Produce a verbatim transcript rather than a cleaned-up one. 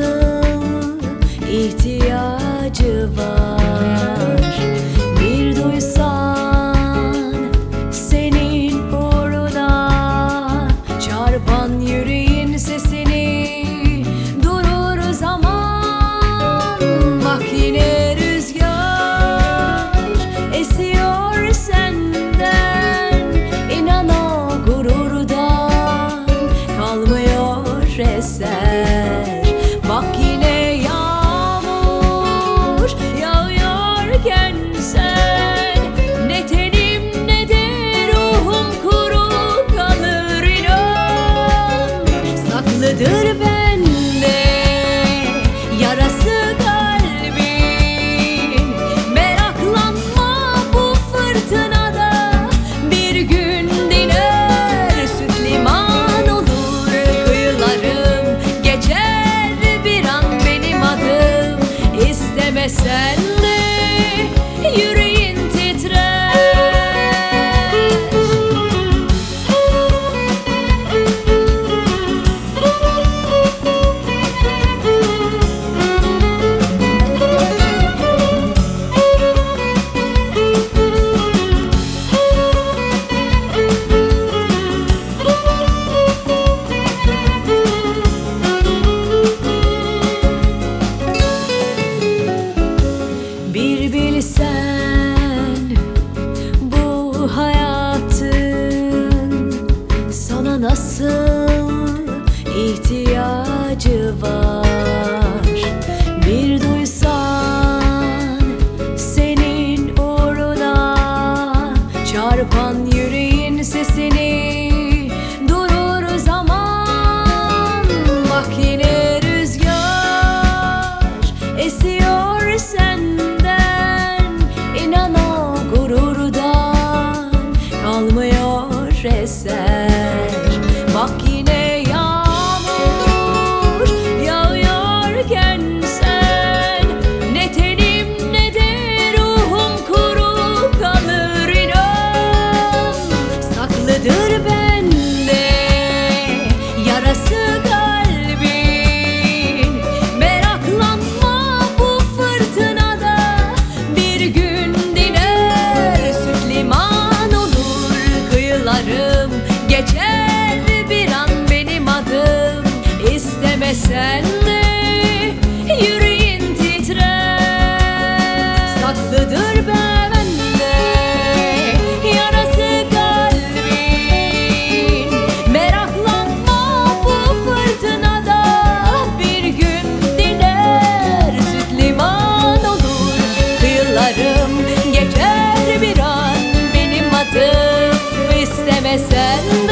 nasıl ihtiyacı var? Bir duysan senin uğruna çarpan yüreğin sesini, durur zaman. Bak yine rüzgar esiyor senden, inan o gururdan kalmıyor eser. Bak yine yağmur yağıyorken sen, ne tenim ne de ruhum kuru kalır inan. Saklıdır bende yarası kalbin, meraklanma bu fırtınada, bir gün diner süt liman olur kıyılarım. Geçer bir an benim adım, istemesen de yüreğin titrer. Bir bilsen bu hayatın sana nasıl ihtiyacı var. Bir duysan senin uğruna çarpan yüreğin sesini, durur zaman. Bak yine rüzgar esiyor senden, inan o gururdan kalmıyor eser. Bak yine yağmur yağıyorken sen, ne tenim ne de ruhum kuru kalır inan. Saklıdır bende yarası kalbin, meraklanma bu fırtınada, bir gün diner süt liman olur kıyılarım. Geçer bir an benim adım, istemesen de yüreğin titrer. Saklıdır bende yarası kalbin, meraklanma bu fırtınada, bir gün diner süt liman olur kıyılarım. Geçer bir an benim adım, istemesen